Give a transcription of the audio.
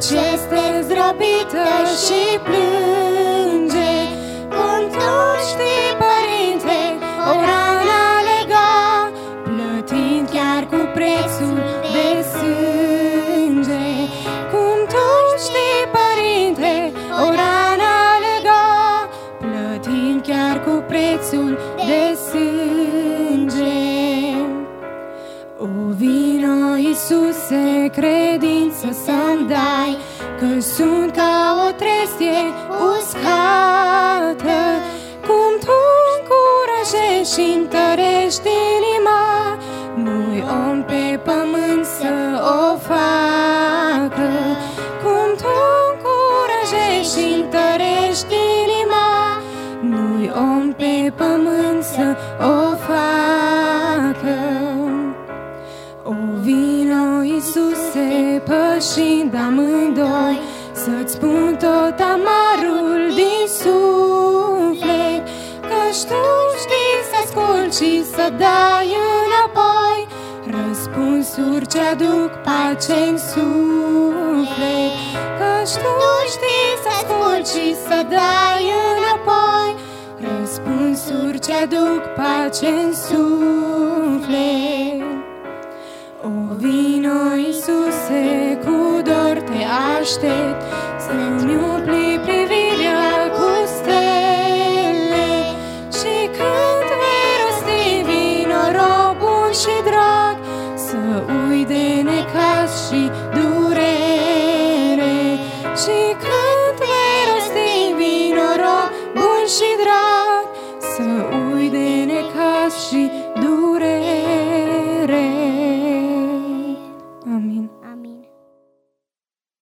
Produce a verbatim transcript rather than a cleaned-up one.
Căci este zdrobită și plânge, cum tu știi, Părinte, o rană lega, plătind chiar cu prețul de sânge. Cum tu știi, Părinte, o rană lega, plătind chiar cu prețul de sânge. O vino, Iisuse, credință să-mi dai, că sunt ca o trestie uscată. Cum tu încurajești și întărești inima, nu-i om pe pământ să o facă. Cum tu încurajești și întărești inima, nu-i om pe pământ să o facă. O vino, Iisuse, pășind amândoi, să-ți spun tot amarul din suflet, căci tu știi să asculți și să dai înapoi răspunsuri ce aduc pace-n suflet. Căci tu știi să asculți și să dai înapoi răspunsuri ce aduc pace-n suflet. O vino, Iisuse, cu dor te aștept, să-mi umpli privirea cu stele. Și când vei rosti, vino, rob bun și drag, să uit de necaz și durere. Și când vei rosti, vino, rob bun și drag, să uit de necaz și